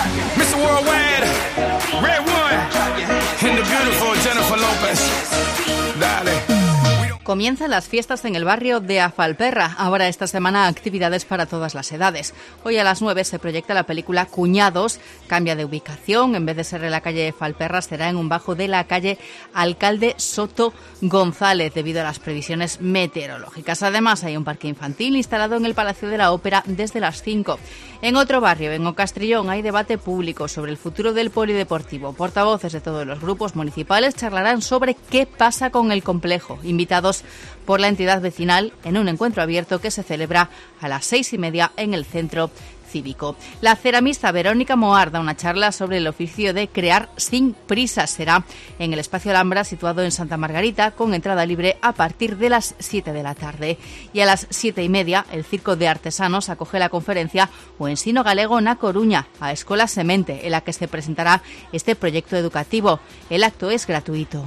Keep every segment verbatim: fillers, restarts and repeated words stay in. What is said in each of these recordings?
mister Worldwide, Red One, and the beautiful Jennifer Lopez. Dale. Comienzan las fiestas en el barrio de Afalperra. Ahora esta semana actividades para todas las edades. Hoy a las nueve se proyecta la película Cuñados. Cambia de ubicación. En vez de ser en la calle Afalperra, será en un bajo de la calle Alcalde Soto González, debido a las previsiones meteorológicas. Además, hay un parque infantil instalado en el Palacio de la Ópera desde las cinco. En otro barrio, en Ocastrillón, hay debate público sobre el futuro del polideportivo. Portavoces de todos los grupos municipales charlarán sobre qué pasa con el complejo. Invitados por la entidad vecinal en un encuentro abierto que se celebra a las seis y media en el centro cívico. La ceramista Verónica Moar da una charla sobre el oficio de crear sin prisa. Será en el Espacio Alhambra, situado en Santa Margarita, con entrada libre a partir de las siete de la tarde. Y a las siete y media, el Circo de Artesanos acoge la conferencia O Ensino Galego na Coruña, a Escola Semente, en la que se presentará este proyecto educativo. El acto es gratuito.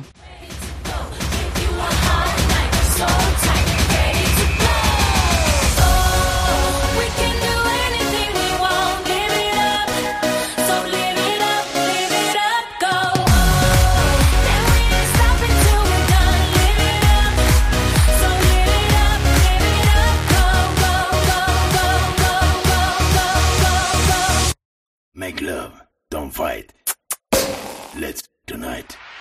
Make love, don't fight. Let's tonight.